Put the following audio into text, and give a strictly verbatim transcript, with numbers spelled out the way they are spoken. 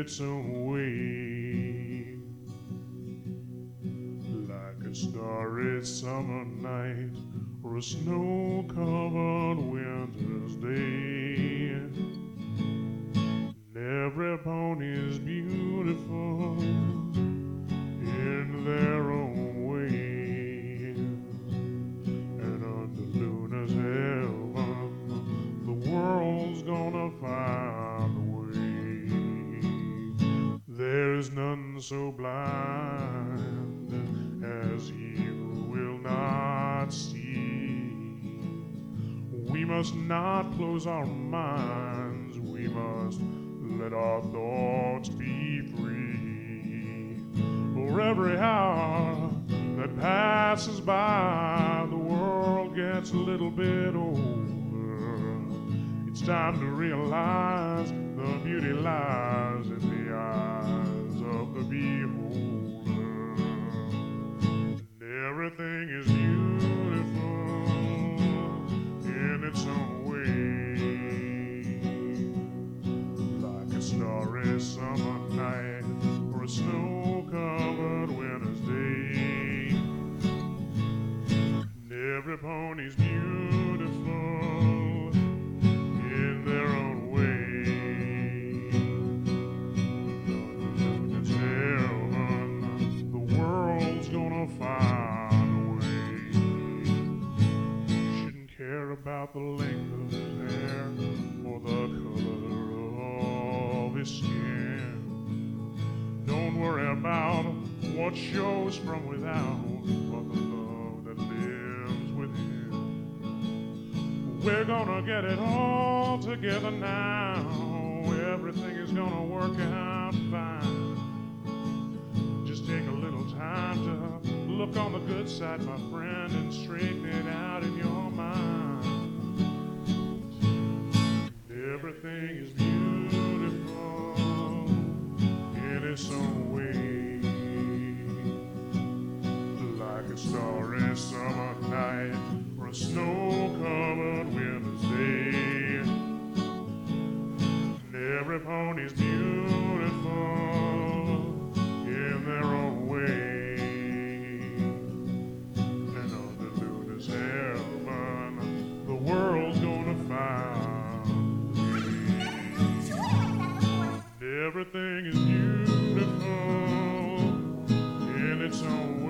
its own way. Like a starry summer night or a snow-covered winter's day. And every pony's beautiful in their own way. And under Luna's heaven, the world's gonna find a way. There's none so blind as he who will not see. We must not close our minds, we must let our thoughts be free. For every hour that passes by, the world gets a little bit older. It's time to realize the beauty lies in the eyes of the beholder. And everything is beautiful in its own way. Like a starry summer night or a snow-covered winter's day. And every pony's beautiful in their own way. It's heaven, the world's gonna find a way. Shouldn't care about the length of his hair or the color of his skin. Don't worry about what shows from without, but the love that lives within. We're gonna get it all together now. Everything is gonna work out fine. Just take a little time to look on the good side, my friend, and straighten it out in your mind. Everything is beautiful in its own way. Like a starry summer night or a snow-covered winter's day. And every pony's beautiful in their own way. And under Luna's heaven, the world's gonna find a way. Everything is beautiful in its own way.